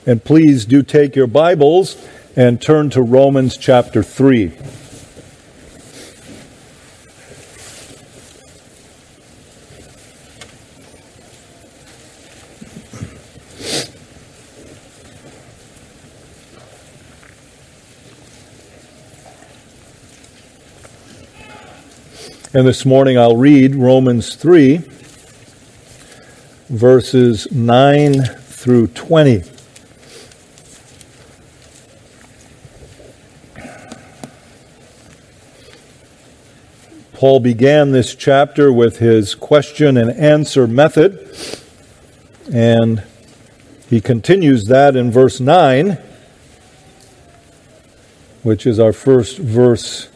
And please do take your Bibles and turn to Romans chapter 3. And this morning I'll read Romans 3, verses 9 through 20. Paul began this chapter with his question and answer method, and he continues that in verse 9, which is our first verse.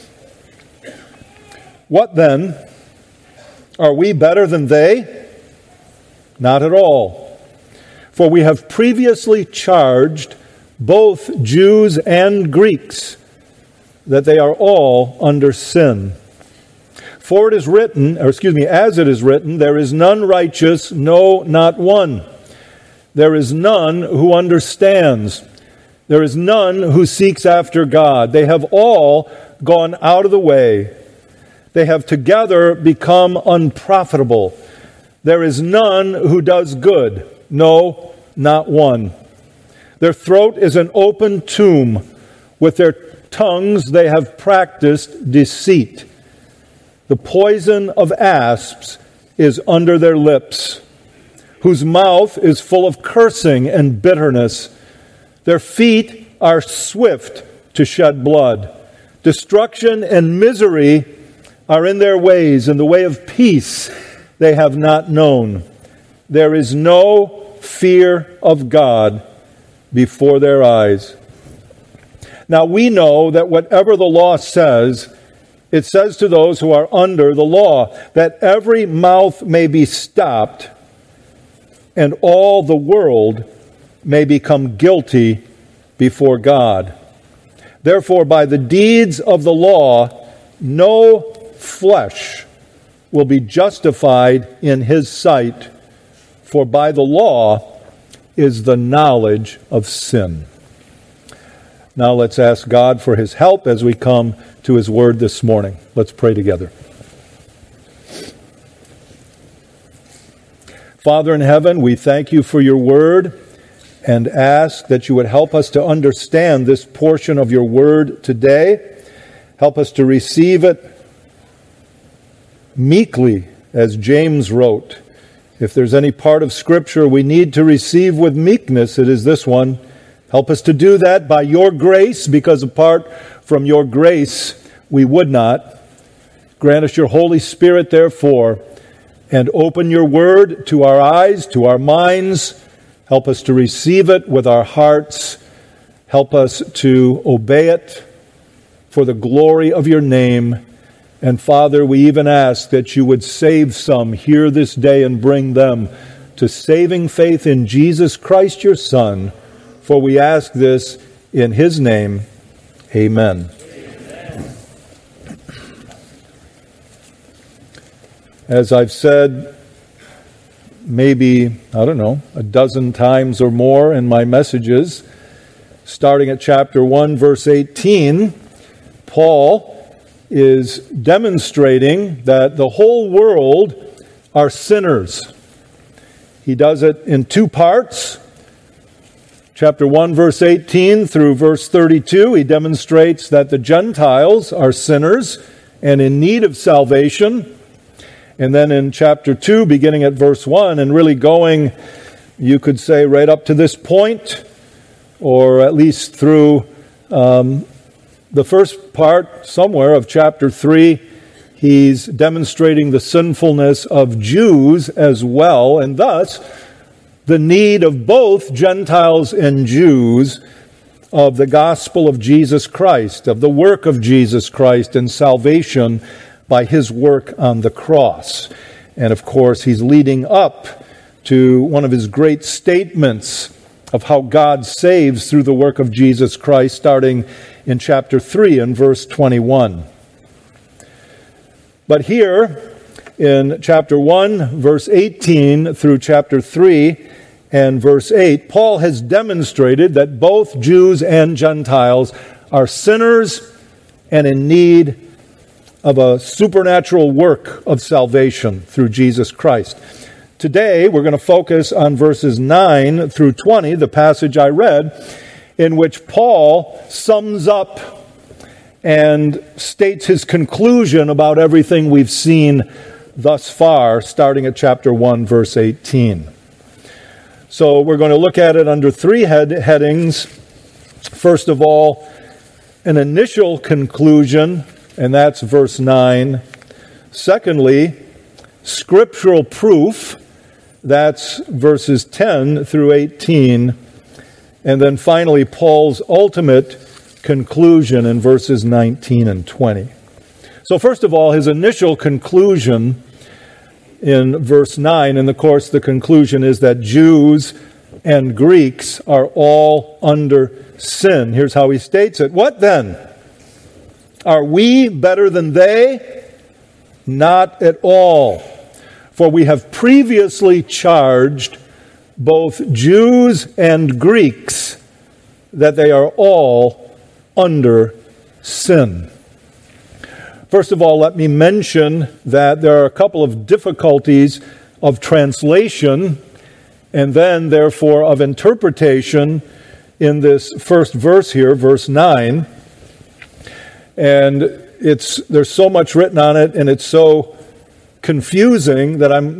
What then? Are we better than they? Not at all. For we have previously charged both Jews and Greeks that they are all under sin. For it is written, as it is written, there is none righteous, no, not one. There is none who understands. There is none who seeks after God. They have all gone out of the way. They have together become unprofitable. There is none who does good, no, not one. Their throat is an open tomb. With their tongues they have practiced deceit. The poison of asps is under their lips, whose mouth is full of cursing and bitterness. Their feet are swift to shed blood. Destruction and misery are in their ways, and the way of peace they have not known. There is no fear of God before their eyes. Now we know that whatever the law says, it says to those who are under the law, that every mouth may be stopped, and all the world may become guilty before God. Therefore, by the deeds of the law, no flesh will be justified in his sight, for by the law is the knowledge of sin. Now let's ask God for his help as we come to his word this morning. Let's pray together. Father in heaven, we thank you for your word and ask that you would help us to understand this portion of your word today. Help us to receive it meekly, as James wrote. If there's any part of Scripture we need to receive with meekness, it is this one. Help us to do that by your grace, because apart from your grace, we would not. Grant us your Holy Spirit, therefore, and open your word to our eyes, to our minds. Help us to receive it with our hearts. Help us to obey it for the glory of your name. And Father, we even ask that you would save some here this day and bring them to saving faith in Jesus Christ, your Son. For we ask this in his name. Amen. Amen. As I've said maybe, a dozen times or more in my messages, starting at chapter 1, verse 18, Paul is demonstrating that the whole world are sinners. He does it in two parts. Chapter 1, verse 18 through verse 32, he demonstrates that the Gentiles are sinners and in need of salvation. And then in chapter 2, beginning at verse 1, and really going, you could say, right up to this point, or at least through the first part, somewhere, of chapter 3, he's demonstrating the sinfulness of Jews as well, and thus the need of both Gentiles and Jews of the gospel of Jesus Christ, of the work of Jesus Christ and salvation by his work on the cross. And of course, he's leading up to one of his great statements of how God saves through the work of Jesus Christ, starting in chapter 3 and verse 21. But here, in chapter 1, verse 18 through chapter 3, and verse 8, Paul has demonstrated that both Jews and Gentiles are sinners and in need of a supernatural work of salvation through Jesus Christ. Today, we're going to focus on verses 9 through 20, the passage I read, in which Paul sums up and states his conclusion about everything we've seen thus far, starting at chapter 1, verse 18. So we're going to look at it under three headings. First of all, an initial conclusion, and that's verse 9. Secondly, scriptural proof, that's verses 10 through 18. And then finally, Paul's ultimate conclusion in verses 19 and 20. So first of all, his initial conclusion in verse 9, and of course the conclusion is that Jews and Greeks are all under sin. Here's how he states it. What then? Are we better than they? Not at all. For we have previously charged both Jews and Greeks that they are all under sin. First of all, let me mention that there are a couple of difficulties of translation and then, therefore, of interpretation in this first verse here, verse 9. And there's so much written on it, and it's so confusing that I'm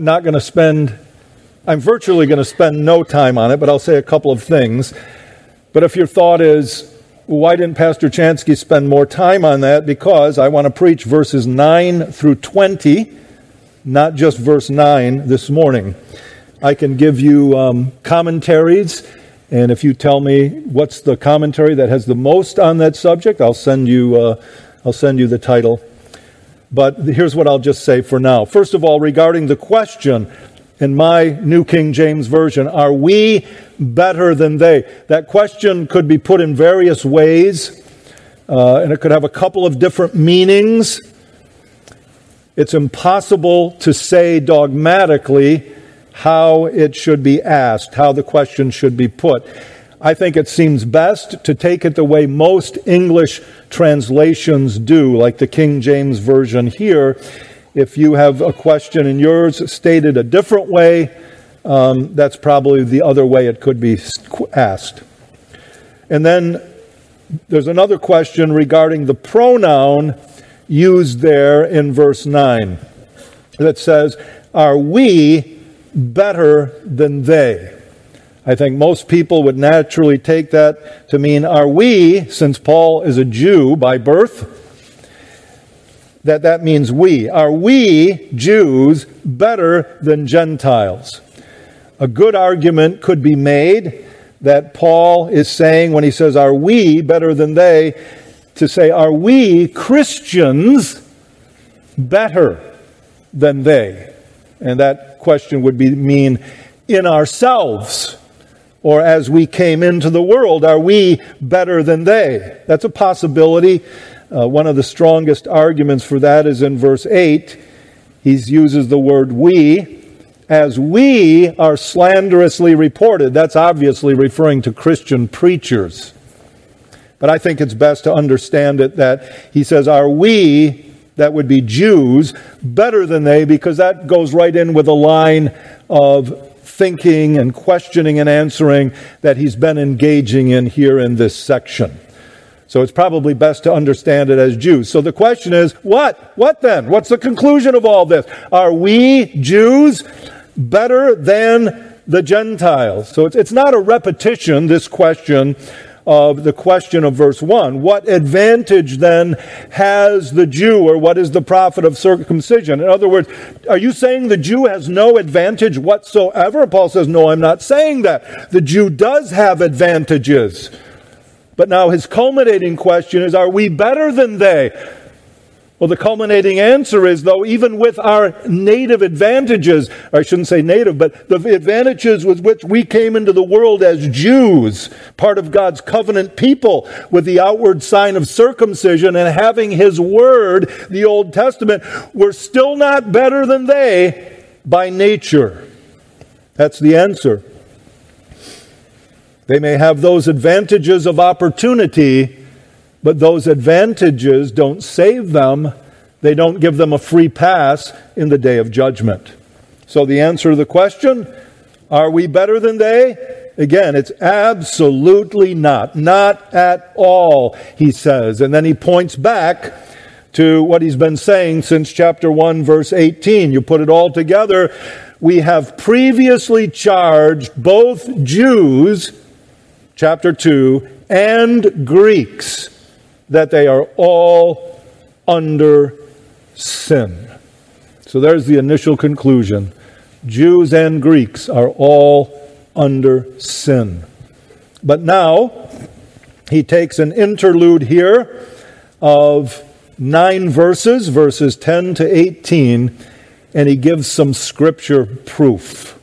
virtually going to spend no time on it, but I'll say a couple of things. But if your thought is, why didn't Pastor Chansky spend more time on that? Because I want to preach verses 9 through 20, not just verse 9 this morning. I can give you commentaries, and if you tell me what's the commentary that has the most on that subject, I'll send you the title. But here's what I'll just say for now. First of all, regarding the question in my New King James Version, are we better than they? That question could be put in various ways, and it could have a couple of different meanings. It's impossible to say dogmatically how it should be asked, how the question should be put. I think it seems best to take it the way most English translations do, like the King James Version here. If you have a question in yours stated a different way, that's probably the other way it could be asked. And then there's another question regarding the pronoun used there in verse 9 that says, are we better than they? I think most people would naturally take that to mean, are we, since Paul is a Jew by birth, that means we. Are we, Jews, better than Gentiles? A good argument could be made that Paul is saying when he says, are we better than they, to say, are we Christians better than they? And that question would mean in ourselves, or as we came into the world, are we better than they? That's a possibility. One of the strongest arguments for that is in verse 8. He uses the word we. As we are slanderously reported, that's obviously referring to Christian preachers. But I think it's best to understand it that he says, are we, that would be Jews, better than they? Because that goes right in with a line of thinking and questioning and answering that he's been engaging in here in this section. So it's probably best to understand it as Jews. So the question is, what? What then? What's the conclusion of all this? Are we Jews better than the Gentiles? So it's not a repetition, this question, of the question of verse 1. What advantage then has the Jew, or what is the profit of circumcision? In other words, are you saying the Jew has no advantage whatsoever? Paul says, no, I'm not saying that. The Jew does have advantages. But now his culminating question is, are we better than they? Well, the culminating answer is, though, even with our native advantages, or I shouldn't say native, but the advantages with which we came into the world as Jews, part of God's covenant people, with the outward sign of circumcision and having His Word, the Old Testament, we're still not better than they by nature. That's the answer. They may have those advantages of opportunity, but those advantages don't save them. They don't give them a free pass in the day of judgment. So the answer to the question, are we better than they? Again, it's absolutely not. Not at all, he says. And then he points back to what he's been saying since chapter 1, verse 18. You put it all together. We have previously charged both Jews, chapter 2, and Greeks that they are all under sin. So there's the initial conclusion. Jews and Greeks are all under sin. But now, he takes an interlude here of 9 verses, verses 10 to 18, and he gives some scripture proof.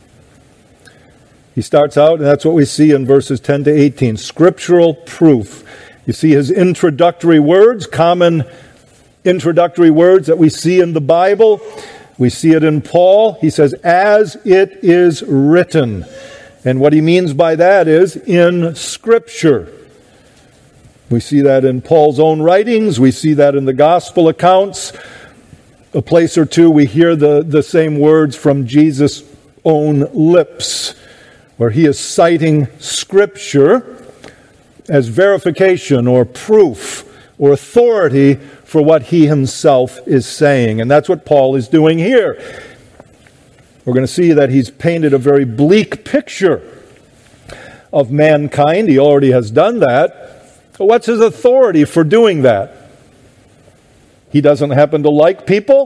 He starts out, and that's what we see in verses 10 to 18, scriptural proof. You see his introductory words, common introductory words that we see in the Bible. We see it in Paul. He says, as it is written. And what he means by that is in Scripture. We see that in Paul's own writings. We see that in the gospel accounts. A place or two we hear the same words from Jesus' own lips, where he is citing Scripture as verification or proof or authority for what he himself is saying. And that's what Paul is doing here. We're going to see that he's painted a very bleak picture of mankind. He already has done that. But what's his authority for doing that? He doesn't happen to like people?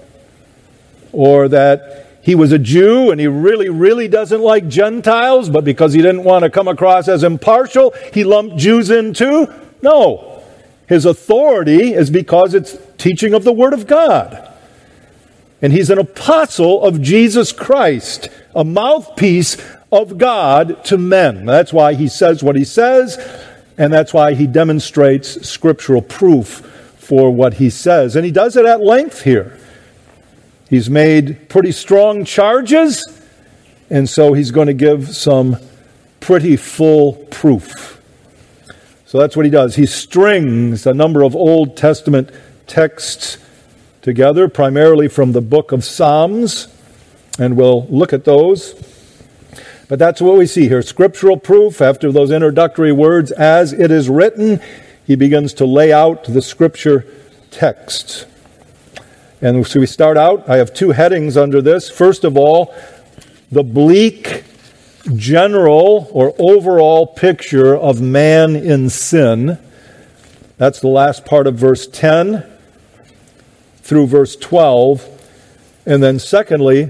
Or that he was a Jew and he really, really doesn't like Gentiles, but because he didn't want to come across as impartial, he lumped Jews in too? No. His authority is because it's teaching of the Word of God. And he's an apostle of Jesus Christ, a mouthpiece of God to men. That's why he says what he says, and that's why he demonstrates scriptural proof for what he says. And he does it at length here. He's made pretty strong charges, and so he's going to give some pretty full proof. So that's what he does. He strings a number of Old Testament texts together, primarily from the book of Psalms, and we'll look at those. But that's what we see here. Scriptural proof, after those introductory words, as it is written, he begins to lay out the Scripture text. And so we start out, I have 2 headings under this. First of all, the bleak general or overall picture of man in sin. That's the last part of verse 10 through verse 12. And then secondly,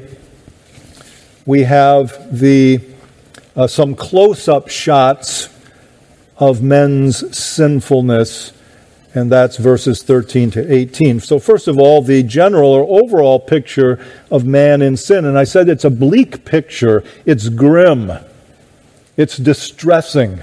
we have the some close-up shots of men's sinfulness, and that's verses 13 to 18. So first of all, the general or overall picture of man in sin. And I said it's a bleak picture. It's grim. It's distressing.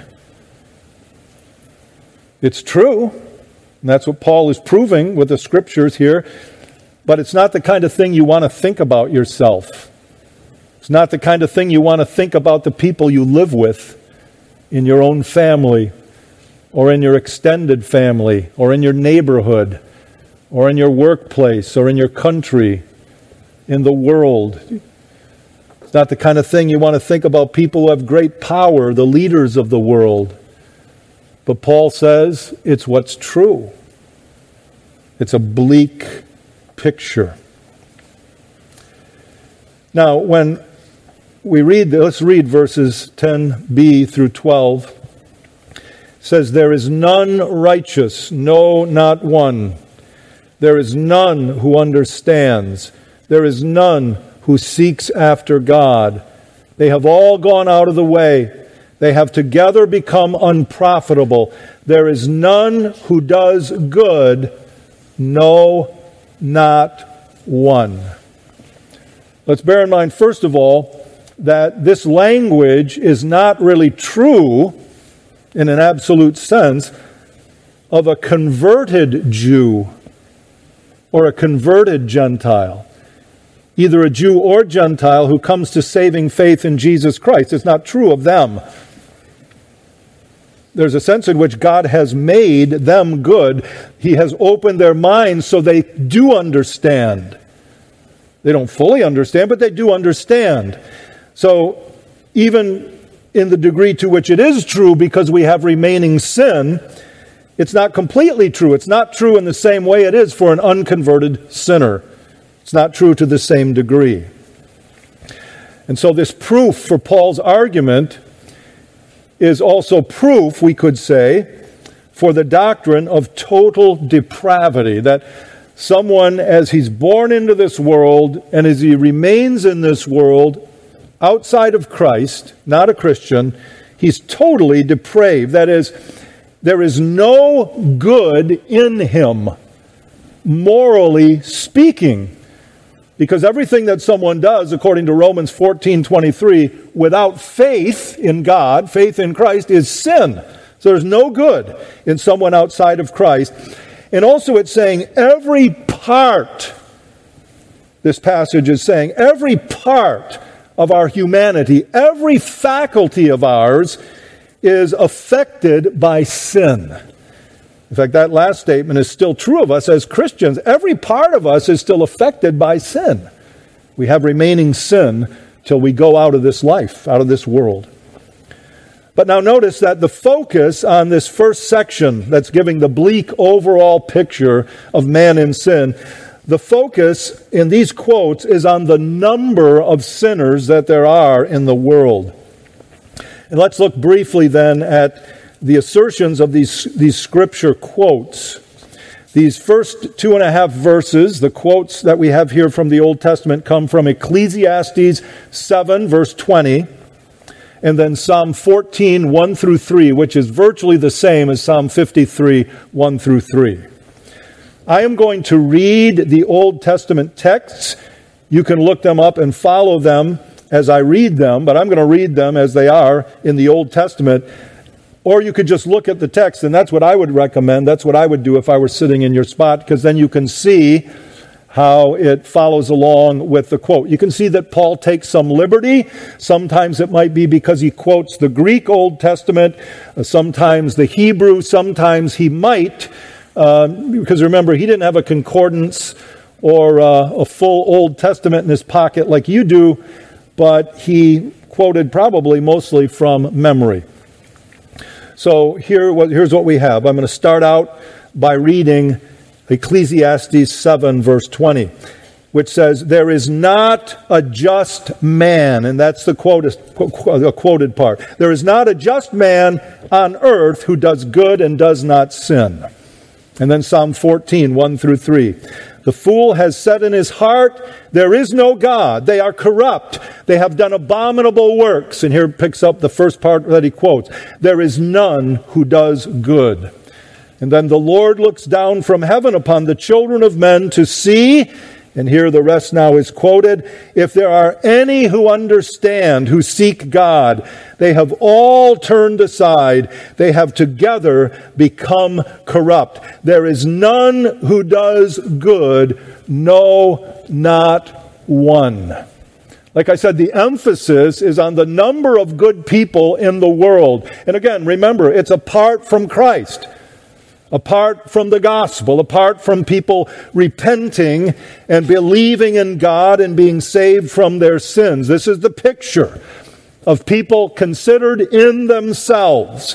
It's true. And that's what Paul is proving with the scriptures here. But it's not the kind of thing you want to think about yourself. It's not the kind of thing you want to think about the people you live with in your own family, or in your extended family, or in your neighborhood, or in your workplace, or in your country, in the world. It's not the kind of thing you want to think about people who have great power, the leaders of the world. But Paul says it's what's true. It's a bleak picture. Now, when we read, let's read verses 10b through 12. It says, there is none righteous, no, not one. There is none who understands. There is none who seeks after God. They have all gone out of the way. They have together become unprofitable. There is none who does good, no, not one. Let's bear in mind, first of all, that this language is not really true in an absolute sense of a converted Jew or a converted Gentile. Either a Jew or Gentile who comes to saving faith in Jesus Christ. It's not true of them. There's a sense in which God has made them good. He has opened their minds so they do understand. They don't fully understand, but they do understand. So even in the degree to which it is true because we have remaining sin, it's not completely true. It's not true in the same way it is for an unconverted sinner. It's not true to the same degree. And so this proof for Paul's argument is also proof, we could say, for the doctrine of total depravity, that someone, as he's born into this world and as he remains in this world outside of Christ, not a Christian, he's totally depraved. That is, there is no good in him, morally speaking. Because everything that someone does, according to Romans 14:23, without faith in God, faith in Christ, is sin. So there's no good in someone outside of Christ. And also it's saying every part, this passage is saying, every part of our humanity, every faculty of ours is affected by sin. In fact, that last statement is still true of us as Christians. Every part of us is still affected by sin. We have remaining sin till we go out of this life, out of this world. But now notice that the focus on this first section that's giving the bleak overall picture of man in sin, the focus in these quotes is on the number of sinners that there are in the world. And let's look briefly then at the assertions of these scripture quotes. These first 2.5 verses, the quotes that we have here from the Old Testament, come from Ecclesiastes 7, verse 20, and then Psalm 14, 1 through 3, which is virtually the same as Psalm 53, 1 through 3. I am going to read the Old Testament texts. You can look them up and follow them as I read them, but I'm going to read them as they are in the Old Testament. Or you could just look at the text, and that's what I would recommend. That's what I would do if I were sitting in your spot, because then you can see how it follows along with the quote. You can see that Paul takes some liberty. Sometimes it might be because he quotes the Greek Old Testament, sometimes the Hebrew, sometimes he might, because remember, he didn't have a concordance or a full Old Testament in his pocket like you do, but he quoted probably mostly from memory. So here's what we have. I'm going to start out by reading Ecclesiastes 7, verse 20, which says, "There is not a just man," and that's the quoted part. "There is not a just man on earth who does good and does not sin." And then Psalm 14, 1 through 3. "The fool has said in his heart, there is no God. They are corrupt. They have done abominable works." And here it picks up the first part that he quotes. "There is none who does good." And then the Lord looks down from heaven upon the children of men to see, and here the rest now is quoted, "If there are any who understand, who seek God, they have all turned aside. They have together become corrupt. There is none who does good, no, not one." Like I said, the emphasis is on the number of good people in the world. And again, remember, it's apart from Christ. Apart from the gospel, apart from people repenting and believing in God and being saved from their sins. This is the picture of people considered in themselves.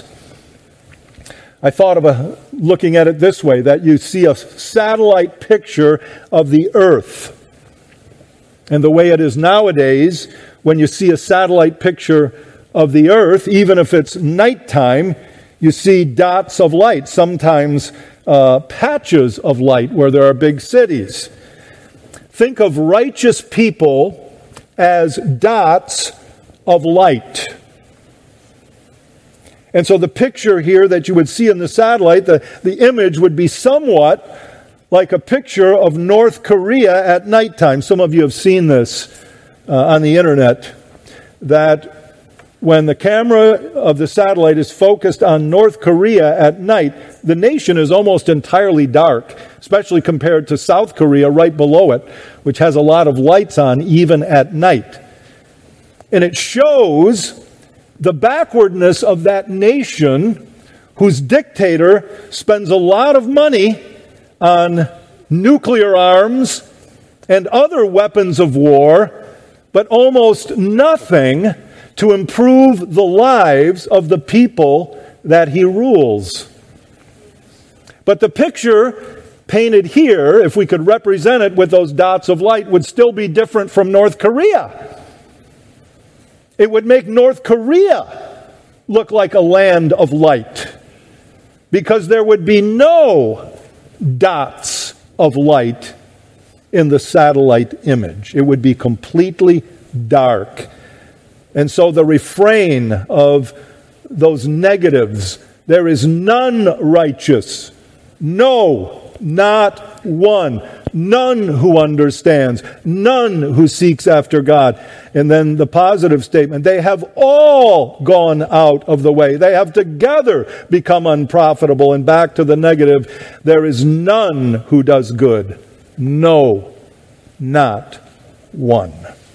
I thought of looking at it this way, that you see a satellite picture of the earth. And the way it is nowadays, when you see a satellite picture of the earth, even if it's nighttime, you see dots of light, sometimes patches of light where there are big cities. Think of righteous people as dots of light. And so the picture here that you would see in the satellite, the image would be somewhat like a picture of North Korea at nighttime. Some of you have seen this on the internet, that when the camera of the satellite is focused on North Korea at night, the nation is almost entirely dark, especially compared to South Korea right below it, which has a lot of lights on even at night. And it shows the backwardness of that nation whose dictator spends a lot of money on nuclear arms and other weapons of war, but almost nothing to improve the lives of the people that he rules. But the picture painted here, if we could represent it with those dots of light, would still be different from North Korea. It would make North Korea look like a land of light, because there would be no dots of light in the satellite image. It would be completely dark. And so the refrain of those negatives, there is none righteous, no, not one, none who understands, none who seeks after God. And then the positive statement, they have all gone out of the way. They have together become unprofitable. And back to the negative, there is none who does good. No, not one.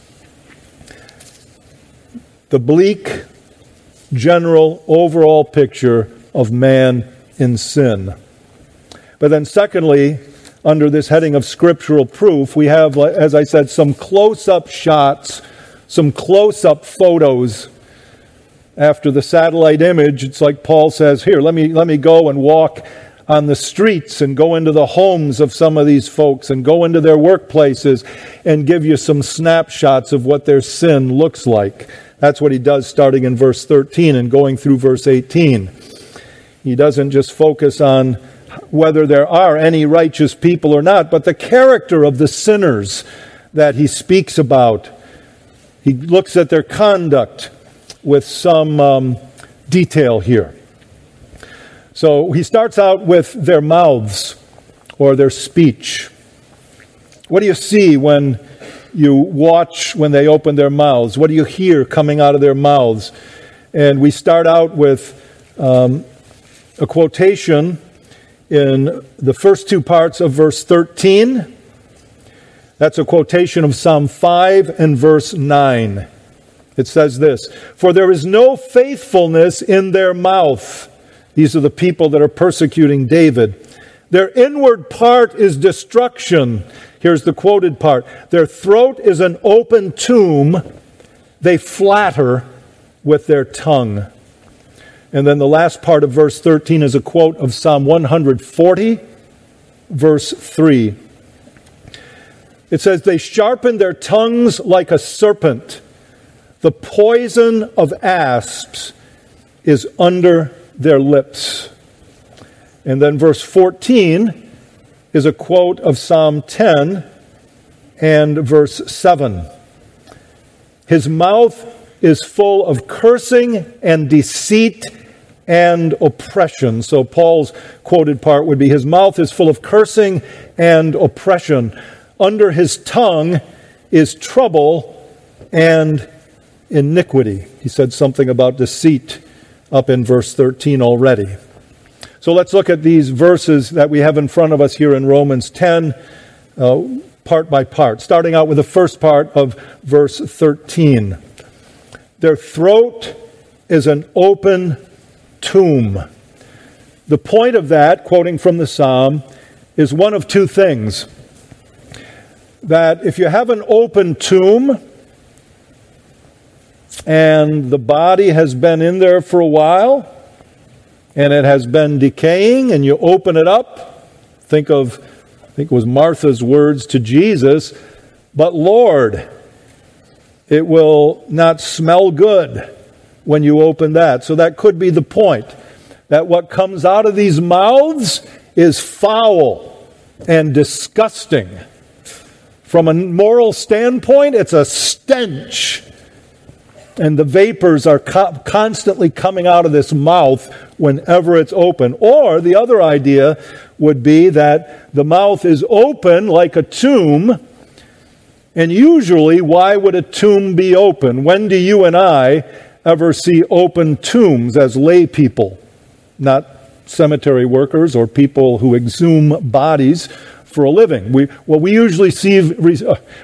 The bleak, general, overall picture of man in sin. But then secondly, under this heading of scriptural proof, we have, as I said, some close-up shots, some close-up photos. After the satellite image, it's like Paul says, here, let me go and walk on the streets and go into the homes of some of these folks and go into their workplaces and give you some snapshots of what their sin looks like. That's what he does starting in verse 13 and going through verse 18. He doesn't just focus on whether there are any righteous people or not, but the character of the sinners that he speaks about. He looks at their conduct with some detail here. So he starts out with their mouths or their speech. What do you see when you watch when they open their mouths? What do you hear coming out of their mouths? And we start out with a quotation in the first two parts of verse 13. That's a quotation of Psalm 5 and verse 9. It says this, "For there is no faithfulness in their mouth." These are the people that are persecuting David. "Their inward part is destruction." Here's the quoted part. "Their throat is an open tomb. They flatter with their tongue." And then the last part of verse 13 is a quote of Psalm 140, verse 3. It says, "They sharpen their tongues like a serpent. The poison of asps is under their lips." And then verse 14 is a quote of Psalm 10 and verse 7. "His mouth is full of cursing and deceit and oppression." So Paul's quoted part would be, his mouth is full of cursing and oppression. Under his tongue is trouble and iniquity. He said something about deceit up in verse 13 already. So let's look at these verses that we have in front of us here in Romans 10, part by part, starting out with the first part of verse 13. "Their throat is an open tomb." The point of that, quoting from the psalm, is one of two things. That if you have an open tomb and the body has been in there for a while and it has been decaying and you open it up, I think it was Martha's words to Jesus, "But Lord, it will not smell good when you open that." So that could be the point, that what comes out of these mouths is foul and disgusting. From a moral standpoint, it's a stench. And the vapors are constantly coming out of this mouth whenever it's open. Or the other idea would be that the mouth is open like a tomb. And usually, why would a tomb be open? When do you and I ever see open tombs as lay people? Not cemetery workers or people who exhume bodies for a living. We usually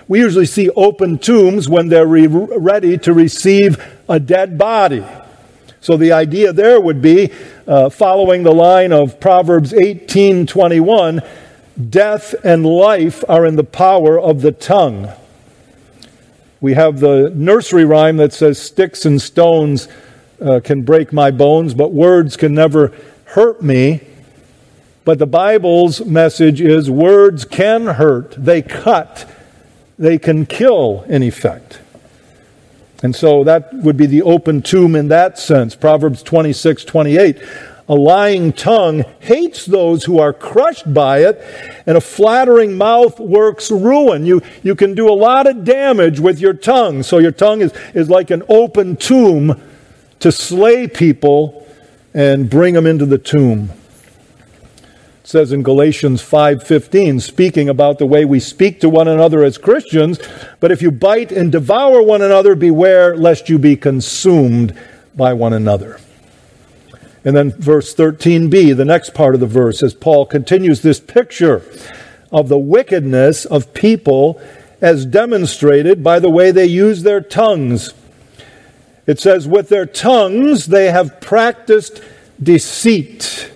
see open tombs when they're ready to receive a dead body. So the idea there would be, following the line of Proverbs 18:21, death and life are in the power of the tongue. We have the nursery rhyme that says, sticks and stones can break my bones, but words can never hurt me. But the Bible's message is words can hurt, they cut, they can kill in effect. And so that would be the open tomb in that sense. Proverbs 26:28. A lying tongue hates those who are crushed by it, and a flattering mouth works ruin. You can do a lot of damage with your tongue. So your tongue is like an open tomb to slay people and bring them into the tomb. It says in Galatians 5:15, speaking about the way we speak to one another as Christians, but if you bite and devour one another, beware lest you be consumed by one another. And then verse 13b, the next part of the verse, as Paul continues this picture of the wickedness of people as demonstrated by the way they use their tongues. It says, with their tongues they have practiced deceit.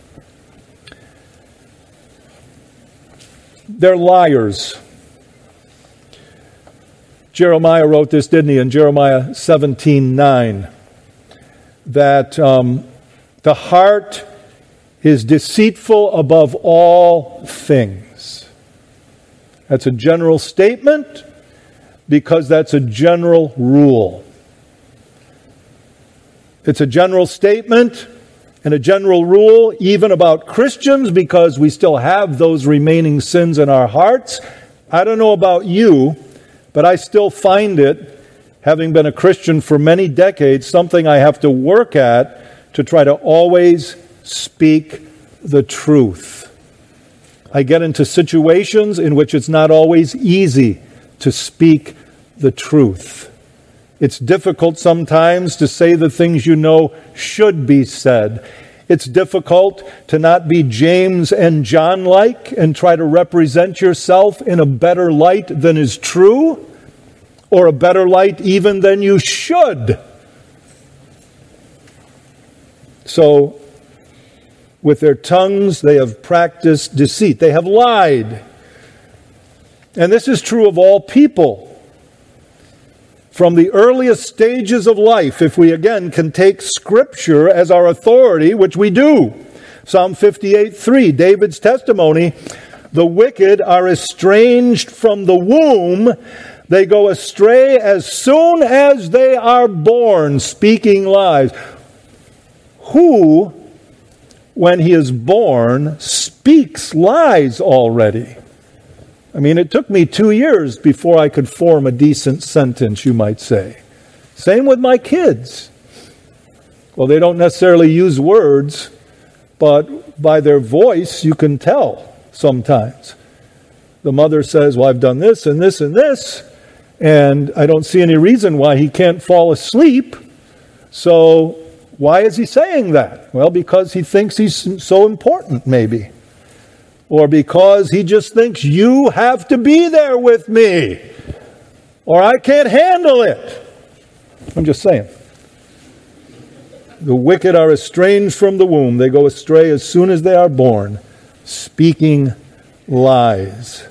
They're liars. Jeremiah wrote this, didn't he, in Jeremiah 17:9, that the heart is deceitful above all things. That's a general statement because that's a general rule. It's a general statement and a general rule even about Christians because we still have those remaining sins in our hearts. I don't know about you, but I still find it, having been a Christian for many decades, something I have to work at to try to always speak the truth. I get into situations in which it's not always easy to speak the truth. It's difficult sometimes to say the things you know should be said. It's difficult to not be James and John-like and try to represent yourself in a better light than is true, or a better light even than you should. So, with their tongues, they have practiced deceit. They have lied. And this is true of all people. From the earliest stages of life, if we again can take Scripture as our authority, which we do. Psalm 58:3, David's testimony, the wicked are estranged from the womb. They go astray as soon as they are born, speaking lies. Who, when he is born, speaks lies already? I mean, it took me 2 years before I could form a decent sentence, you might say. Same with my kids. Well, they don't necessarily use words, but by their voice you can tell sometimes. The mother says, well, I've done this and this and this, and I don't see any reason why he can't fall asleep. So why is he saying that? Well, because he thinks he's so important, maybe. Or because he just thinks you have to be there with me. Or I can't handle it. I'm just saying. The wicked are estranged from the womb. They go astray as soon as they are born, speaking lies.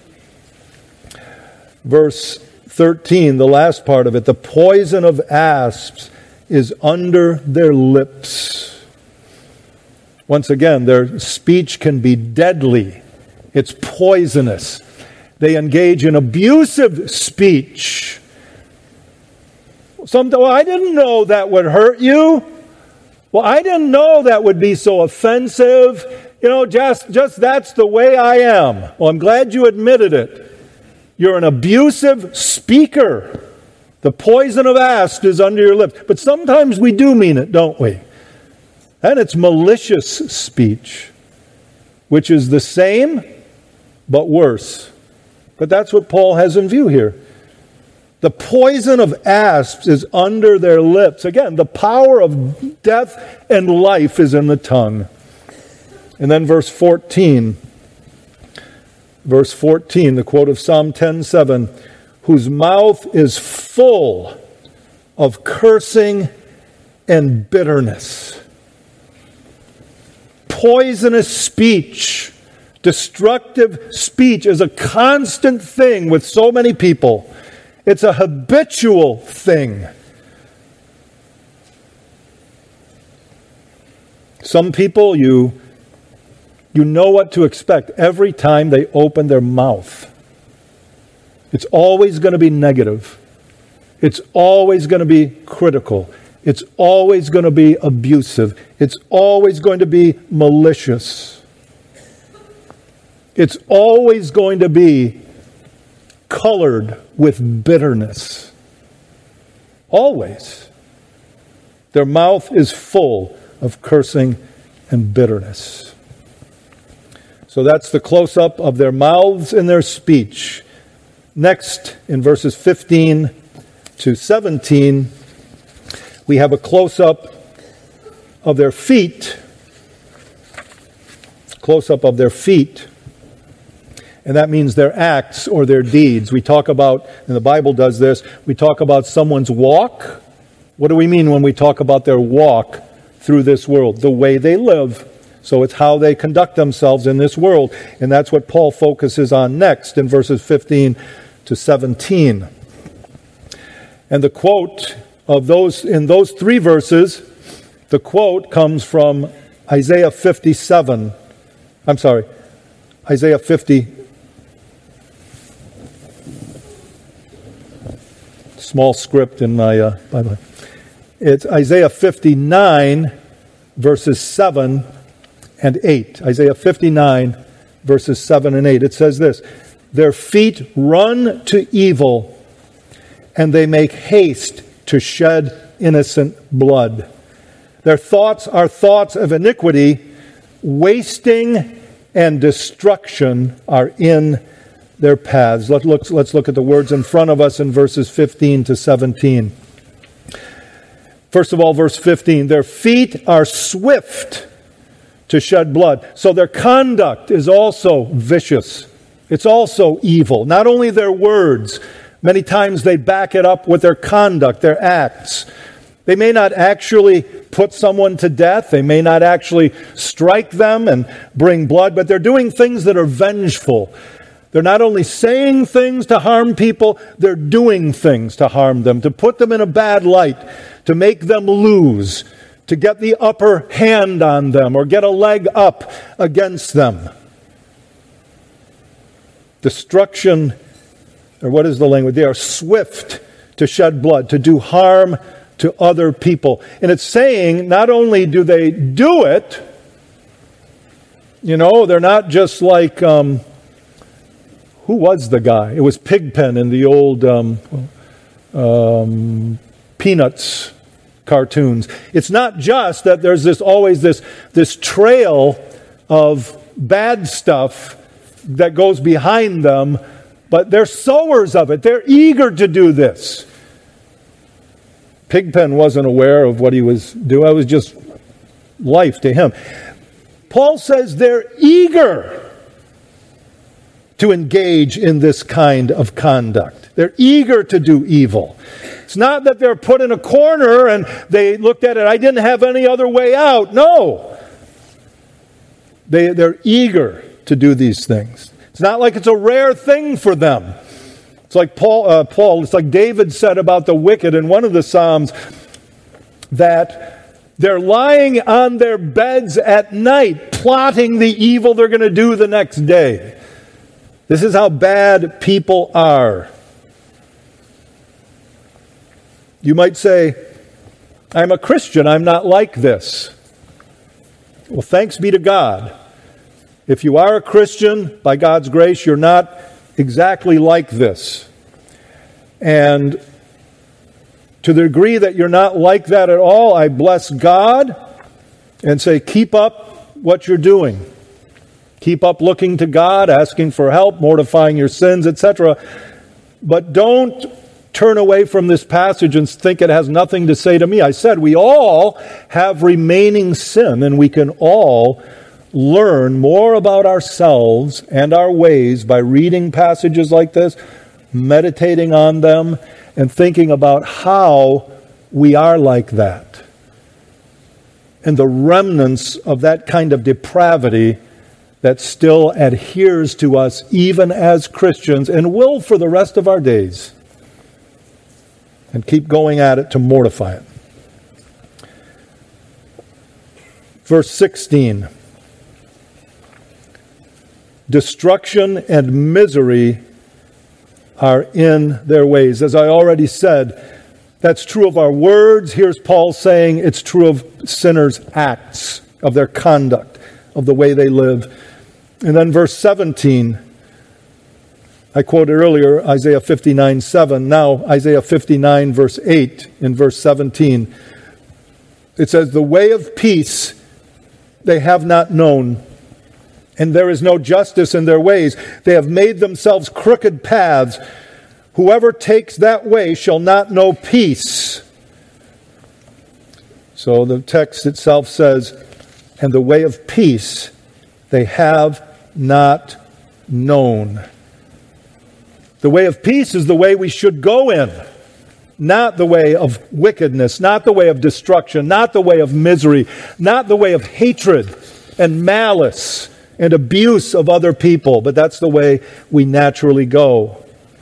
Verse 13, the last part of it, the poison of asps is under their lips. Once again, their speech can be deadly. It's poisonous. They engage in abusive speech. Well, I didn't know that would hurt you. Well, I didn't know that would be so offensive. Just that's the way I am. Well, I'm glad you admitted it. You're an abusive speaker. The poison of asp is under your lips. But sometimes we do mean it, don't we? And it's malicious speech, which is the same but worse. But that's what Paul has in view here. The poison of asps is under their lips. Again, the power of death and life is in the tongue. And then verse 14. Verse 14, the quote of Psalm :"Whose mouth is full of cursing and bitterness. Poisonous speech, destructive speech is a constant thing with so many people. It's a habitual thing. Some people, you know what to expect every time they open their mouth. It's always going to be negative. It's always going to be critical. It's always going to be abusive. It's always going to be malicious. It's always going to be colored with bitterness. Always. Their mouth is full of cursing and bitterness. So that's the close-up of their mouths and their speech. Next, in verses 15 to 17, we have a close-up of their feet. Close-up of their feet. And that means their acts or their deeds. We talk about, and the Bible does this, we talk about someone's walk. What do we mean when we talk about their walk through this world? The way they live. So it's how they conduct themselves in this world. And that's what Paul focuses on next in verses 15 to 17. And the quote of those, in those three verses, the quote comes from Isaiah 57. Isaiah 50. Small script in my Bible. It's Isaiah 59, verses 7 and 8. Isaiah 59, verses 7 and 8. It says this: their feet run to evil, and they make haste to shed innocent blood. Their thoughts are thoughts of iniquity, wasting and destruction are in their paths. Let's look at the words in front of us in verses 15 to 17. First of all, verse 15, their feet are swift to shed blood. So their conduct is also vicious. It's also evil. Not only their words, many times they back it up with their conduct, their acts. They may not actually put someone to death. They may not actually strike them and bring blood, but they're doing things that are vengeful. They're not only saying things to harm people, they're doing things to harm them, to put them in a bad light, to make them lose, to get the upper hand on them or get a leg up against them. Destruction, or what is the language? They are swift to shed blood, to do harm to other people. And it's saying not only do they do it, they're not just like, who was the guy? It was Pigpen in the old Peanuts cartoons. It's not just that there's always this trail of bad stuff that goes behind them, but they're sowers of it. They're eager to do this. Pigpen wasn't aware of what he was doing. It was just life to him. Paul says they're eager to engage in this kind of conduct. They're eager to do evil. It's not that they're put in a corner and they looked at it, I didn't have any other way out. No. They're eager to do these things. It's not like it's a rare thing for them. It's like it's like David said about the wicked in one of the Psalms, that they're lying on their beds at night, plotting the evil they're going to do the next day. This is how bad people are. You might say, I'm a Christian, I'm not like this. Well, thanks be to God. If you are a Christian, by God's grace, you're not exactly like this. And to the degree that you're not like that at all, I bless God and say, keep up what you're doing. Keep up looking to God, asking for help, mortifying your sins, etc. But don't turn away from this passage and think it has nothing to say to me. I said we all have remaining sin, and we can all learn more about ourselves and our ways by reading passages like this, meditating on them, and thinking about how we are like that. and the remnants of that kind of depravity that still adheres to us even as Christians and will for the rest of our days, and keep going at it to mortify it. Verse 16. Destruction and misery are in their ways. As I already said, that's true of our words. Here's Paul saying it's true of sinners' acts, of their conduct, of the way they live. And then verse 17, I quoted earlier Isaiah 59:7. Now Isaiah 59 verse 8 in verse 17. It says, "The way of peace they have not known, and there is no justice in their ways. They have made themselves crooked paths. Whoever takes that way shall not know peace." So the text itself says, "And the way of peace they have not known." The way of peace is the way we should go in, not the way of wickedness, not the way of destruction, not the way of misery, not the way of hatred and malice and abuse of other people, but that's the way we naturally go.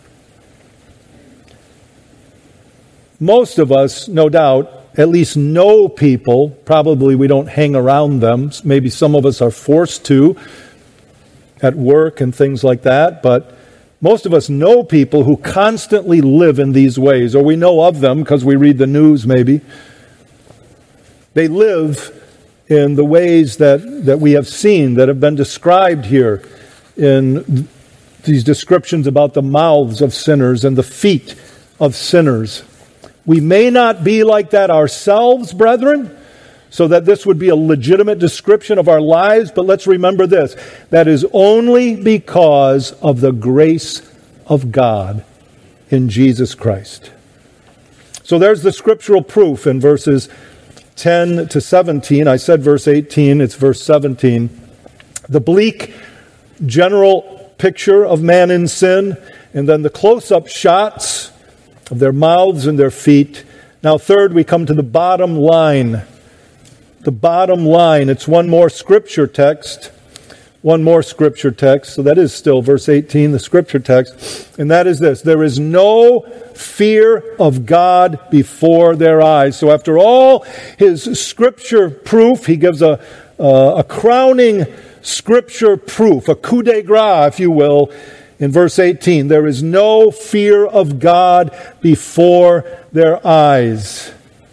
Most of us, no doubt, at least know people. Probably we don't hang around them. Maybe some of us are forced to at work and things like that, but most of us know people who constantly live in these ways, or we know of them because we read the news maybe. They live in the ways that we have seen, that have been described here in these descriptions about the mouths of sinners and the feet of sinners. We may not be like that ourselves, brethren, so that this would be a legitimate description of our lives, but let's remember this: that is only because of the grace of God in Jesus Christ. So there's the scriptural proof in verses 10 to 17. I said verse 18, it's verse 17. The bleak general picture of man in sin, and then the close-up shots of their mouths and their feet. Now third, we come to the bottom line. The bottom line. It's one more scripture text. One more scripture text. So that is still verse 18, the scripture text. And that is this: there is no fear of God before their eyes. So after all his scripture proof, he gives a crowning scripture proof, a coup de grace, if you will, in verse 18. There is no fear of God before their eyes.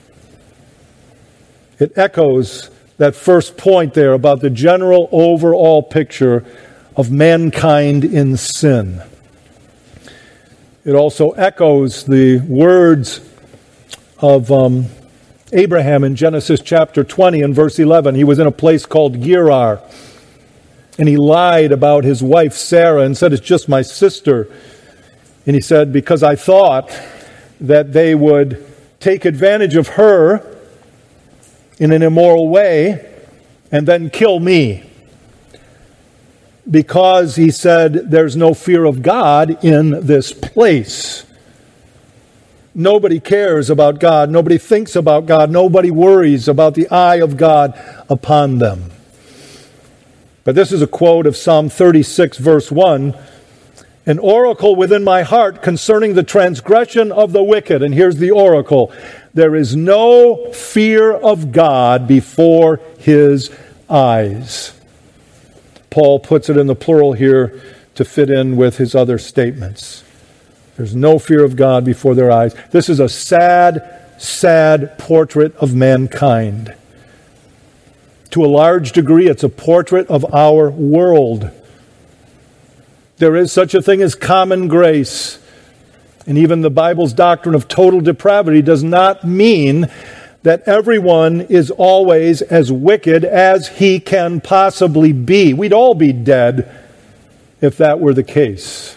It echoes that first point there about the general overall picture of mankind in sin. It also echoes the words of Abraham in Genesis chapter 20 and verse 11. He was in a place called Gerar, and he lied about his wife Sarah and said, "It's just my sister." And he said, "Because I thought that they would take advantage of her in an immoral way and then kill me." Because, he said, there's no fear of God in this place. Nobody cares about God. Nobody thinks about God. Nobody worries about the eye of God upon them. But this is a quote of Psalm 36, verse 1. "An oracle within my heart concerning the transgression of the wicked." And here's the oracle: there is no fear of God before his eyes. Paul puts it in the plural here to fit in with his other statements. There's no fear of God before their eyes. This is a sad, sad portrait of mankind. To a large degree, it's a portrait of our world. There is such a thing as common grace. And even the Bible's doctrine of total depravity does not mean that everyone is always as wicked as he can possibly be. We'd all be dead if that were the case.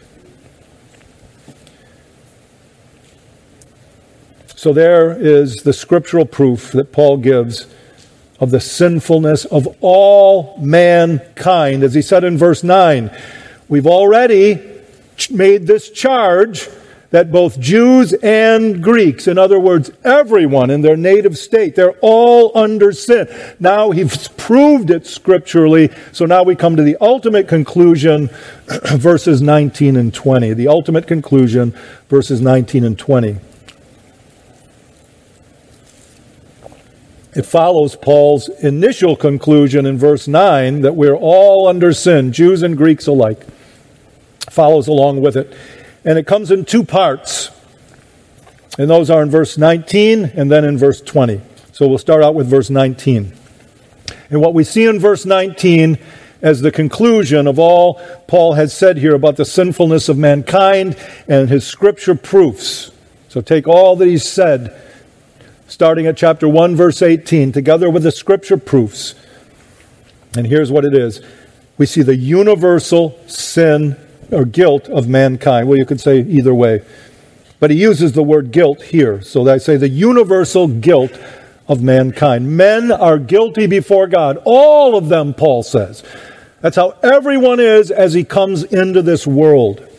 So there is the scriptural proof that Paul gives of the sinfulness of all mankind. As he said in verse 9, we've already made this charge that both Jews and Greeks, in other words, everyone in their native state, they're all under sin. Now he's proved it scripturally, so now we come to the ultimate conclusion, verses 19 and 20. The ultimate conclusion, verses 19 and 20. It follows Paul's initial conclusion in verse 9 that we're all under sin, Jews and Greeks alike. Follows along with it. And it comes in two parts. And those are in verse 19 and then in verse 20. So we'll start out with verse 19. And what we see in verse 19 as the conclusion of all Paul has said here about the sinfulness of mankind and his scripture proofs. So take all that he's said, starting at chapter 1, verse 18, together with the scripture proofs. And here's what it is. We see the universal sin or guilt of mankind. Well, you could say either way. But he uses the word guilt here. So I say the universal guilt of mankind. Men are guilty before God. All of them, Paul says. That's how everyone is as he comes into this world.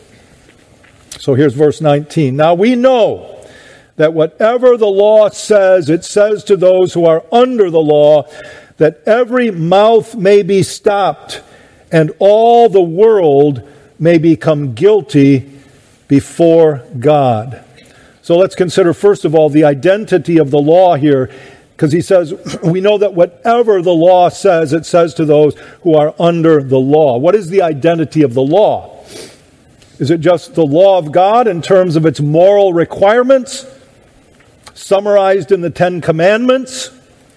So here's verse 19. Now we know that whatever the law says, it says to those who are under the law, that every mouth may be stopped, and all the world may become guilty before God. So let's consider, first of all, the identity of the law here, because he says, we know that whatever the law says, it says to those who are under the law. What is the identity of the law? Is it just the law of God in terms of its moral requirements, summarized in the Ten Commandments?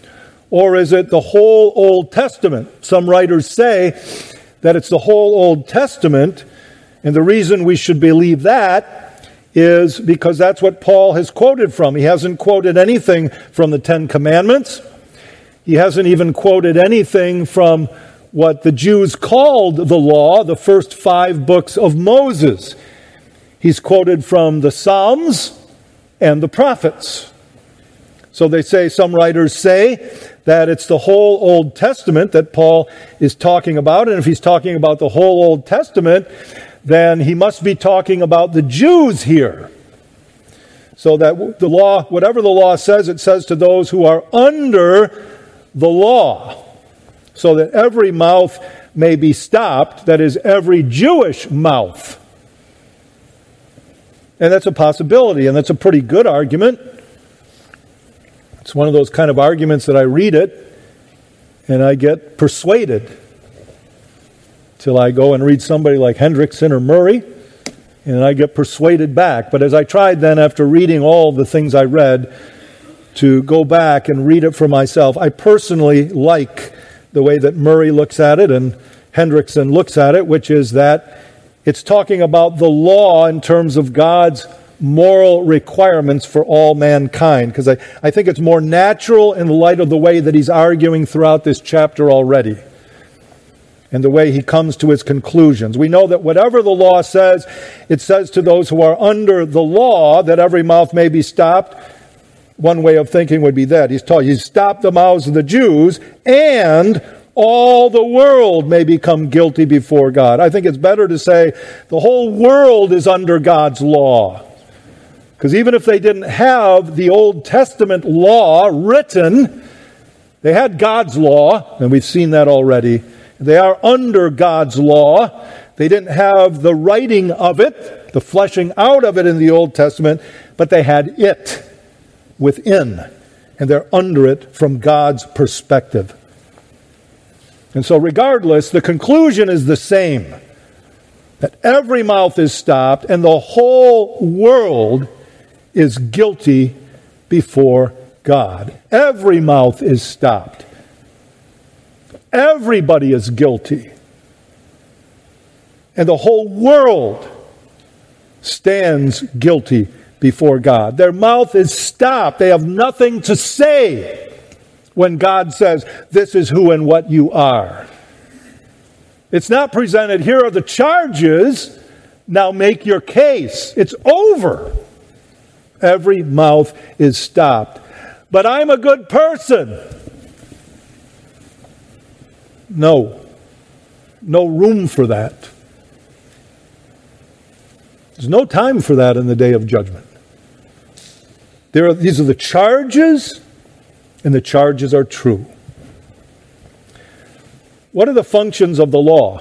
Or is it the whole Old Testament? Some writers say that it's the whole Old Testament, and the reason we should believe that is because that's what Paul has quoted from. He hasn't quoted anything from the Ten Commandments. He hasn't even quoted anything from what the Jews called the law, the first 5 books of Moses. He's quoted from the Psalms and the prophets. So they say, some writers say, that it's the whole Old Testament that Paul is talking about. And if he's talking about the whole Old Testament, then he must be talking about the Jews here. So that the law, whatever the law says, it says to those who are under the law. So that every mouth may be stopped, that is, every Jewish mouth. And that's a possibility, and that's a pretty good argument. It's one of those kind of arguments that I read it, and I get persuaded. Till I go and read somebody like Hendrickson or Murray, and I get persuaded back. But as I tried then, after reading all the things I read, to go back and read it for myself, I personally like the way that Murray looks at it and Hendrickson looks at it, which is that it's talking about the law in terms of God's moral requirements for all mankind, because I think it's more natural in light of the way that he's arguing throughout this chapter already and the way he comes to his conclusions. We know that whatever the law says, it says to those who are under the law that every mouth may be stopped. One way of thinking would be that he's stopped the mouths of the Jews, and all the world may become guilty before God. I think it's better to say the whole world is under God's law. Because even if they didn't have the Old Testament law written, they had God's law, and we've seen that already. They are under God's law. They didn't have the writing of it, the fleshing out of it in the Old Testament, but they had it within, and they're under it from God's perspective. And so regardless, the conclusion is the same, that every mouth is stopped and the whole world is guilty before God. Every mouth is stopped. Everybody is guilty. And the whole world stands guilty before God. Their mouth is stopped. They have nothing to say when God says, this is who and what you are. It's not presented, here are the charges, now make your case. It's over. Every mouth is stopped. But I'm a good person. No room for that. There's no time for that in the day of judgment. These are the charges, and the charges are true. What are the functions of the law?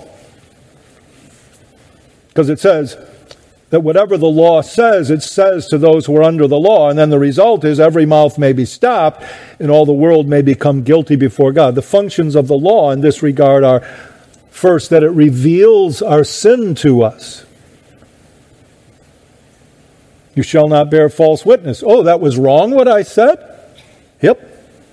Because it says that whatever the law says, it says to those who are under the law, and then the result is every mouth may be stopped, and all the world may become guilty before God. The functions of the law in this regard are, first, that it reveals our sin to us. You shall not bear false witness. Oh, that was wrong what I said? Yep.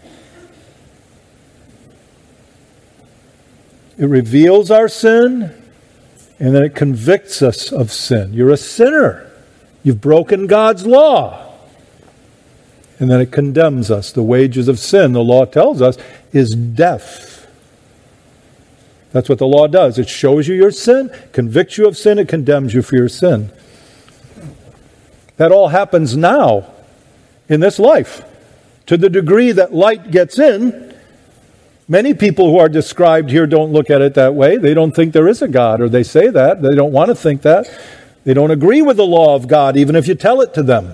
It reveals our sin, and then it convicts us of sin. You're a sinner. You've broken God's law. And then it condemns us. The wages of sin, the law tells us, is death. That's what the law does. It shows you your sin, convicts you of sin, it condemns you for your sin. That all happens now in this life. To the degree that light gets in, many people who are described here don't look at it that way. They don't think there is a God, or they say that. They don't want to think that. They don't agree with the law of God, even if you tell it to them.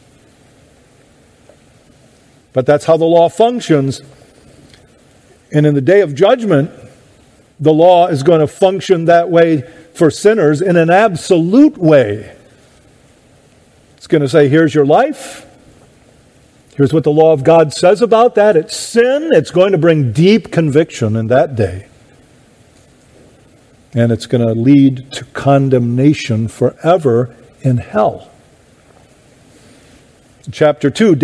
But that's how the law functions. And in the day of judgment, the law is going to function that way for sinners in an absolute way. It's going to say, here's your life. Here's what the law of God says about that. It's sin. It's going to bring deep conviction in that day. And it's going to lead to condemnation forever in hell. In chapter 2,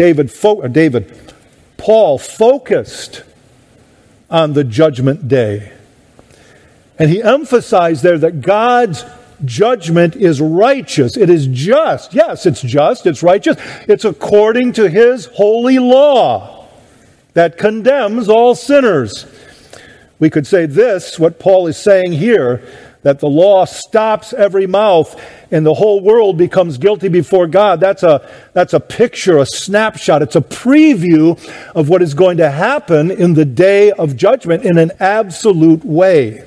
Paul focused on the judgment day. And he emphasized there that God's judgment is righteous. It is just. Yes, it's just. It's righteous. It's according to His holy law that condemns all sinners. We could say this, what Paul is saying here, that the law stops every mouth and the whole world becomes guilty before God. That's a picture, a snapshot. It's a preview of what is going to happen in the day of judgment in an absolute way.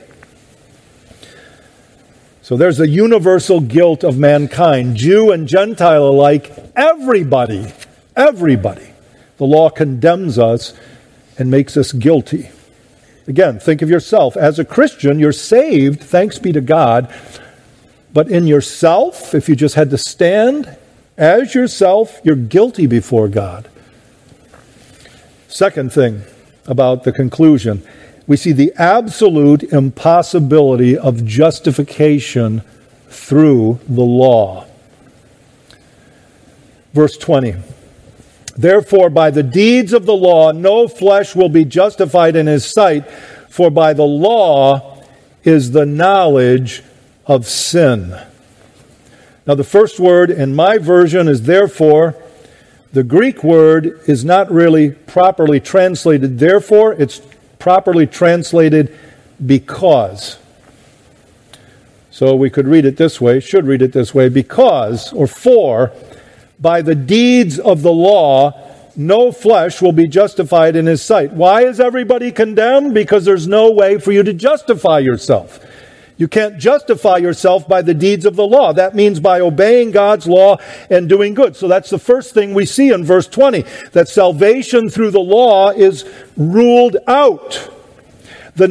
So there's the universal guilt of mankind, Jew and Gentile alike, everybody. The law condemns us and makes us guilty. Again, think of yourself. As a Christian, you're saved, thanks be to God. But in yourself, if you just had to stand as yourself, you're guilty before God. Second thing about the conclusion, we see the absolute impossibility of justification through the law. Verse 20. Therefore, by the deeds of the law, no flesh will be justified in his sight, for by the law is the knowledge of sin. Now, the first word in my version is therefore. The Greek word is not really properly translated therefore, it's properly translated because. So we could read it this way, should read it this way, because, or for, by the deeds of the law, no flesh will be justified in his sight. Why is everybody condemned? Because there's no way for you to justify yourself. You can't justify yourself by the deeds of the law. That means by obeying God's law and doing good. So that's the first thing we see in verse 20, that salvation through the law is ruled out. The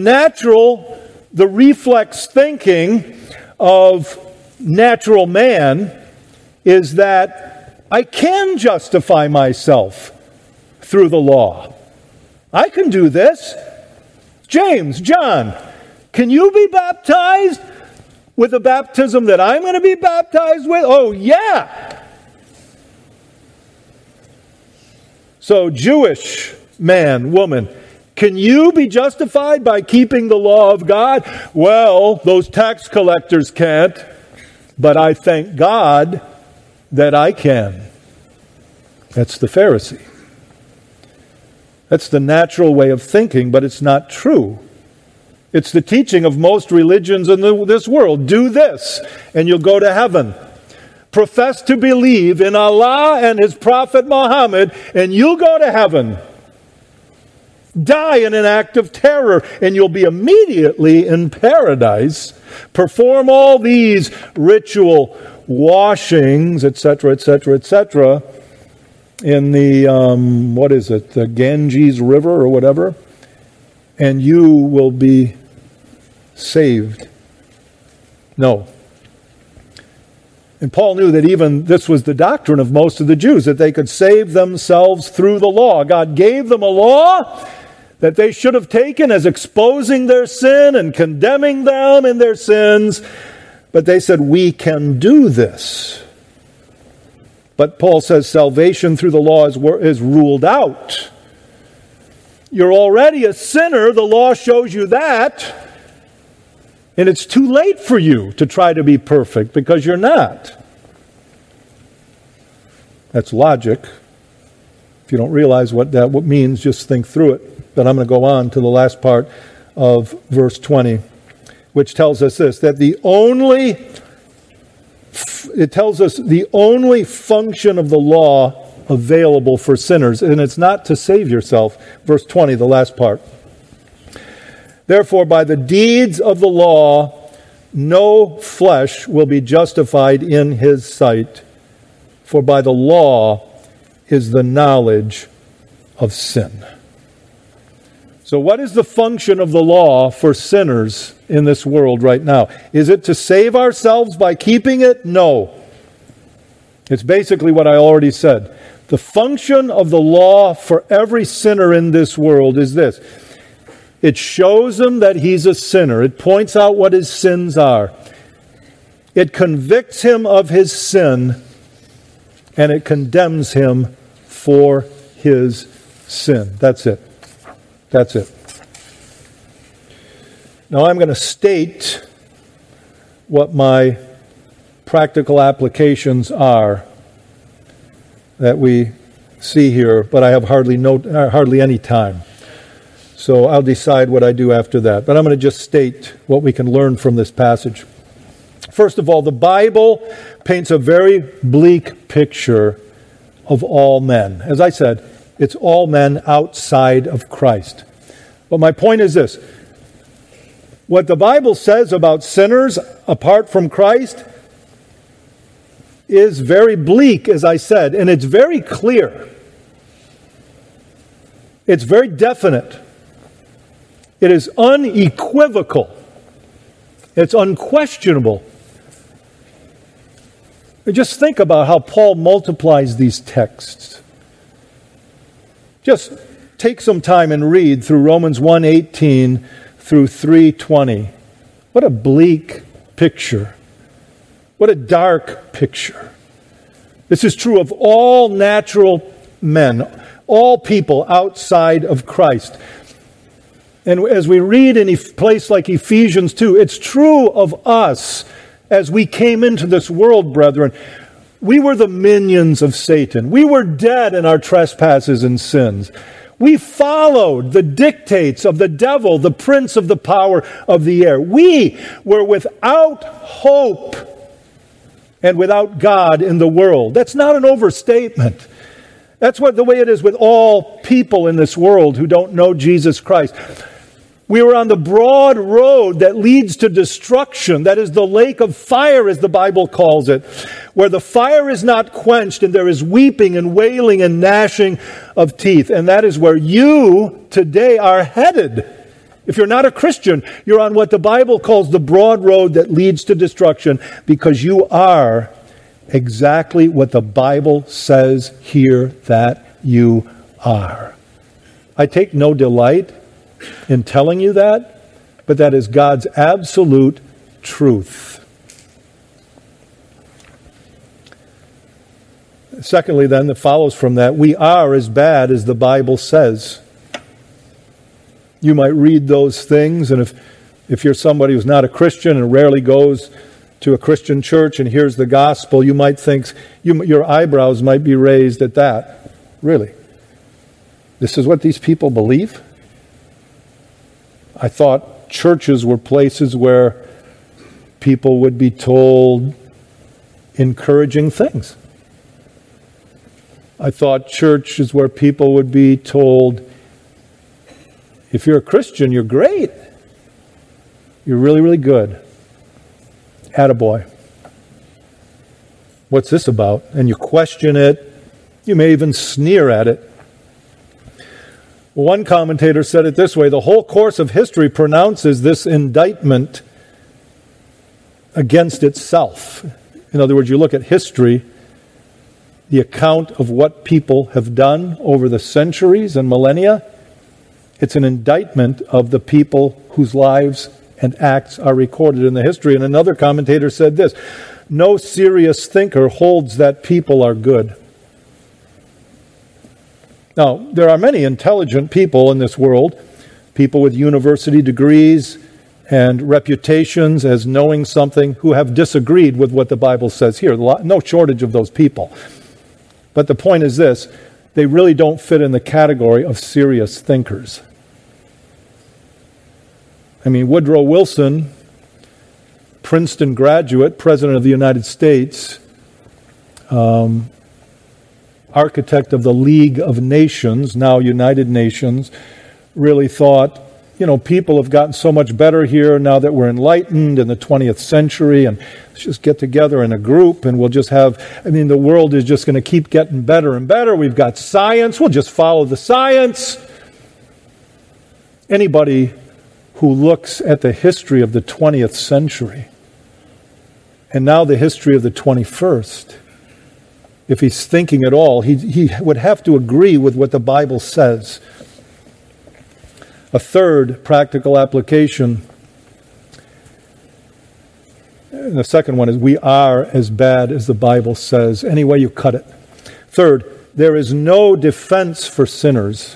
reflex thinking of natural man is that I can justify myself through the law. I can do this. James, John, can you be baptized with the baptism that I'm going to be baptized with? Oh, yeah. So, Jewish man, woman, can you be justified by keeping the law of God? Well, those tax collectors can't, but I thank God that I can. That's the Pharisee. That's the natural way of thinking, but it's not true. It's the teaching of most religions in this world. Do this, and you'll go to heaven. Profess to believe in Allah and His Prophet Muhammad, and you'll go to heaven. Die in an act of terror, and you'll be immediately in paradise. Perform all these ritual washings, etc., etc., etc., in the, the Ganges River or whatever, and you will be saved. No. And Paul knew that even this was the doctrine of most of the Jews, that they could save themselves through the law. God gave them a law that they should have taken as exposing their sin and condemning them in their sins. But they said, we can do this. But Paul says salvation through the law is ruled out. You're already a sinner. The law shows you that. And it's too late for you to try to be perfect because you're not. That's logic. If you don't realize what that means, just think through it. But I'm going to go on to the last part of verse 20, which tells us this, that it tells us the only function of the law available for sinners, and it's not to save yourself. Verse 20, the last part. Therefore, by the deeds of the law, no flesh will be justified in his sight, for by the law is the knowledge of sin. So what is the function of the law for sinners in this world right now? Is it to save ourselves by keeping it? No. It's basically what I already said. The function of the law for every sinner in this world is this. It shows him that he's a sinner. It points out what his sins are. It convicts him of his sin, and it condemns him for his sin. That's it. That's it. Now I'm going to state what my practical applications are that we see here, but I have hardly any time. So I'll decide what I do after that. But I'm going to just state what we can learn from this passage. First of all, the Bible paints a very bleak picture of all men. As I said, it's all men outside of Christ. But my point is this. What the Bible says about sinners apart from Christ is very bleak, as I said, and it's very clear. It's very definite. It is unequivocal. It's unquestionable. And just think about how Paul multiplies these texts. Just take some time and read through Romans 1:18 through 3:20. What a bleak picture. What a dark picture. This is true of all natural men, all people outside of Christ. And as we read in a place like Ephesians 2, it's true of us as we came into this world, brethren. We were the minions of Satan. We were dead in our trespasses and sins. We followed the dictates of the devil, the prince of the power of the air. We were without hope and without God in the world. That's not an overstatement. That's the way it is with all people in this world who don't know Jesus Christ. We were on the broad road that leads to destruction. That is the lake of fire, as the Bible calls it, where the fire is not quenched and there is weeping and wailing and gnashing of teeth. And that is where you today are headed. If you're not a Christian, you're on what the Bible calls the broad road that leads to destruction, because you are exactly what the Bible says here that you are. I take no delight in telling you that, but that is God's absolute truth. Secondly, then, that follows from that, we are as bad as the Bible says. You might read those things, and if you're somebody who's not a Christian and rarely goes to a Christian church and hears the gospel, you might think, your eyebrows might be raised at that. Really? This is what these people believe? I thought churches were places where people would be told encouraging things. I thought church is where people would be told, if you're a Christian, you're great. You're really, really good. Attaboy. What's this about? And you question it. You may even sneer at it. One commentator said it this way: the whole course of history pronounces this indictment against itself. In other words, you look at history, the account of what people have done over the centuries and millennia, it's an indictment of the people whose lives and acts are recorded in the history. And another commentator said this: no serious thinker holds that people are good. Now, there are many intelligent people in this world, people with university degrees and reputations as knowing something, who have disagreed with what the Bible says here. No shortage of those people. But the point is this: they really don't fit in the category of serious thinkers. I mean, Woodrow Wilson, Princeton graduate, President of the United States, architect of the League of Nations, now United Nations, really thought, people have gotten so much better here now that we're enlightened in the 20th century, and let's just get together in a group and we'll just the world is just going to keep getting better and better. We've got science. We'll just follow the science. Anybody who looks at the history of the 20th century and now the history of the 21st, if he's thinking at all, he would have to agree with what the Bible says. A third practical application, and the second one is, we are as bad as the Bible says, any way you cut it. Third, there is no defense for sinners.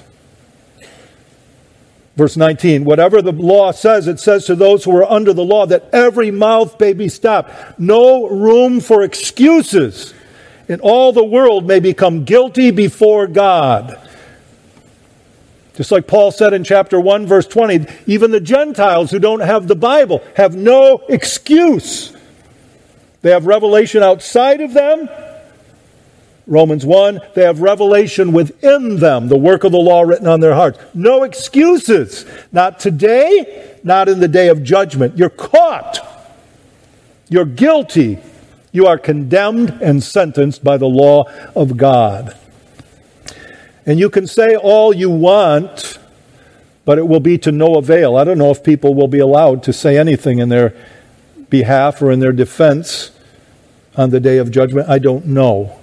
Verse 19, whatever the law says, it says to those who are under the law that every mouth may be stopped. No room for excuses. And all the world may become guilty before God. Just like Paul said in chapter 1, verse 20, even the Gentiles who don't have the Bible have no excuse. They have revelation outside of them. Romans 1, they have revelation within them, the work of the law written on their hearts. No excuses. Not today, not in the day of judgment. You're caught. You're guilty. You are condemned and sentenced by the law of God. And you can say all you want, but it will be to no avail. I don't know if people will be allowed to say anything in their behalf or in their defense on the day of judgment. I don't know.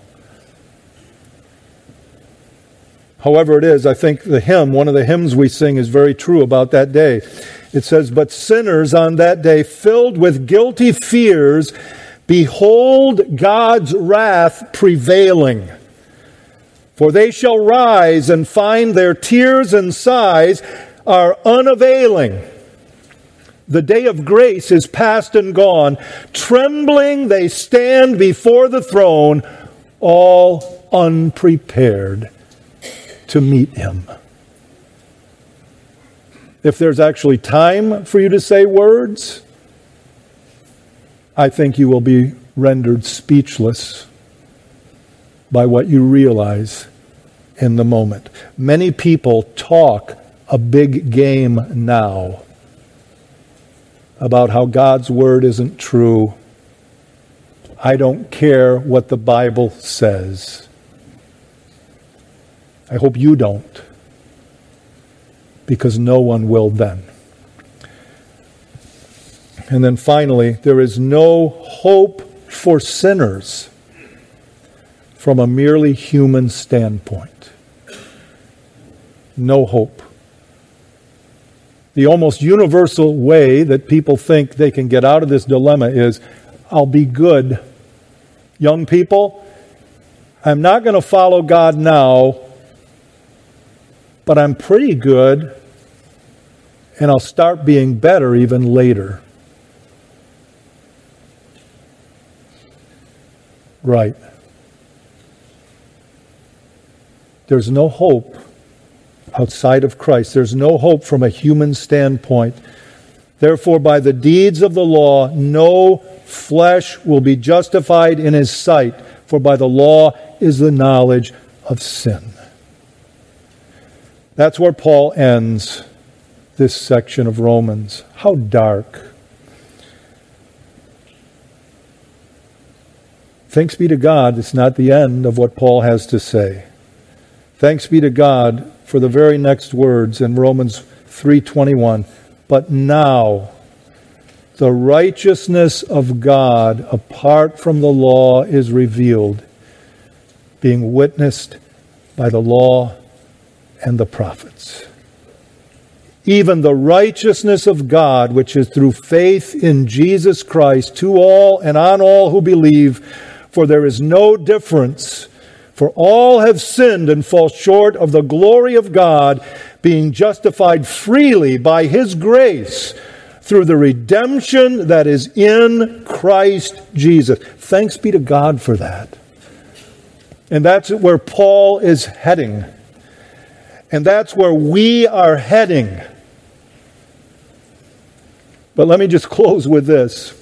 However it is, I think one of the hymns we sing is very true about that day. It says, but sinners on that day, filled with guilty fears, behold God's wrath prevailing. For they shall rise and find their tears and sighs are unavailing. The day of grace is past and gone. Trembling they stand before the throne, all unprepared to meet Him. If there's actually time for you to say words, I think you will be rendered speechless by what you realize in the moment. Many people talk a big game now about how God's word isn't true. I don't care what the Bible says. I hope you don't, because no one will then. And then finally, there is no hope for sinners from a merely human standpoint. No hope. The almost universal way that people think they can get out of this dilemma is, I'll be good. Young people, I'm not going to follow God now, but I'm pretty good, and I'll start being better even later. Right. There's no hope outside of Christ. There's no hope from a human standpoint. Therefore, by the deeds of the law, no flesh will be justified in his sight, for by the law is the knowledge of sin. That's where Paul ends this section of Romans. How dark. Thanks be to God, it's not the end of what Paul has to say. Thanks be to God for the very next words in Romans 3:21. But now, the righteousness of God apart from the law is revealed, being witnessed by the law and the prophets. Even the righteousness of God, which is through faith in Jesus Christ, to all and on all who believe, for there is no difference. For all have sinned and fall short of the glory of God, being justified freely by His grace through the redemption that is in Christ Jesus. Thanks be to God for that. And that's where Paul is heading. And that's where we are heading. But let me just close with this.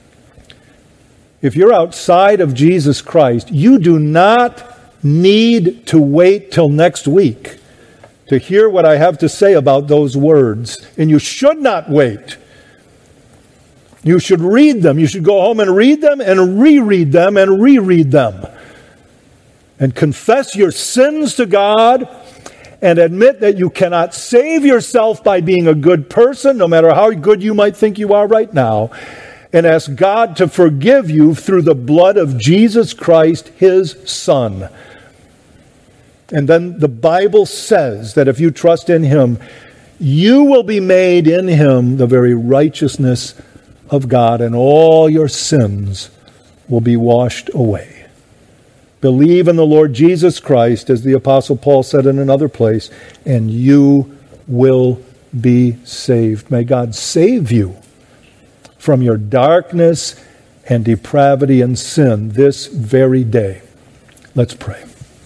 If you're outside of Jesus Christ, you do not need to wait till next week to hear what I have to say about those words. And you should not wait. You should read them. You should go home and read them and reread them and reread them. And confess your sins to God and admit that you cannot save yourself by being a good person, no matter how good you might think you are right now, and ask God to forgive you through the blood of Jesus Christ, His Son. And then the Bible says that if you trust in Him, you will be made in Him the very righteousness of God, and all your sins will be washed away. Believe in the Lord Jesus Christ, as the Apostle Paul said in another place, and you will be saved. May God save you from your darkness and depravity and sin this very day. Let's pray.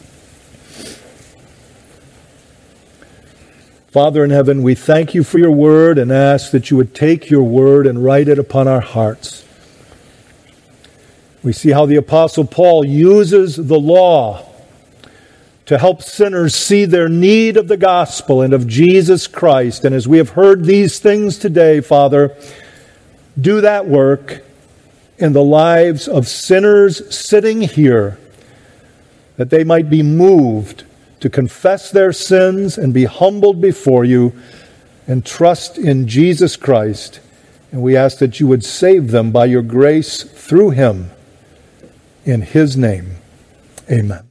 Father in heaven, we thank you for your word and ask that you would take your word and write it upon our hearts. We see how the Apostle Paul uses the law to help sinners see their need of the gospel and of Jesus Christ. And as we have heard these things today, Father, do that work in the lives of sinners sitting here, that they might be moved to confess their sins and be humbled before you and trust in Jesus Christ. And we ask that you would save them by your grace through Him. In His name, amen.